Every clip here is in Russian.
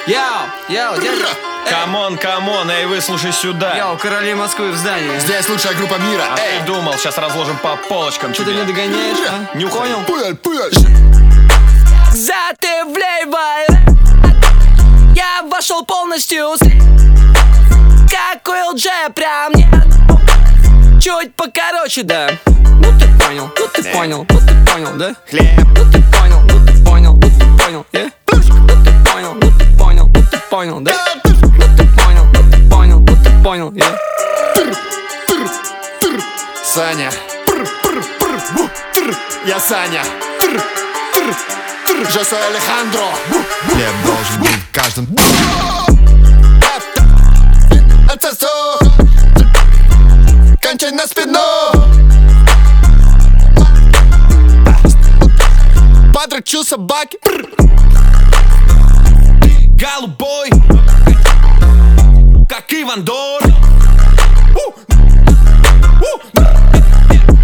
Йоу, дядя. Камон, эй, выслушай сюда. Йоу, короли Москвы в здании. Здесь лучшая группа мира. А ты думал, сейчас разложим по полочкам Что ты тебе. не догоняешь, а? Нюхай. Понял? Пыль. Затывлевай. Я вошел полностью как УЛДЖ, прям не чуть покороче, да. Ну ты понял, да? Хлеб. Ну ты понял, yeah? Ну ты понял, да? Ну ты понял, yeah? Саня. Я Саня. Je soy Alejandro. Хлеб должен быть в каждом. Отсосу. Кончай на спину. Подрачу собаки. Голубой, как Иван Дор.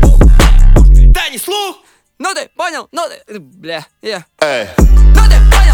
Да не слух. Ну ты понял, бля, я. Эй. Ну ты понял.